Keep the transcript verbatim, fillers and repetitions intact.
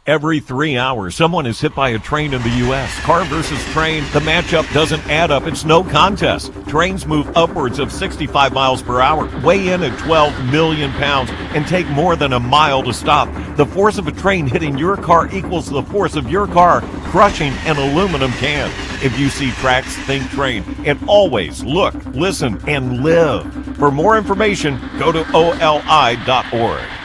Every three hours, someone is hit by a train in the U S. Car versus train, the matchup doesn't add up. It's no contest. Trains move upwards of sixty-five miles per hour, weigh in at twelve million pounds, and take more than a mile to stop. The force of a train hitting your car equals the force of your car crushing an aluminum can. If you see tracks, think train. And always look, listen, and live. For more information, go to O L I dot org.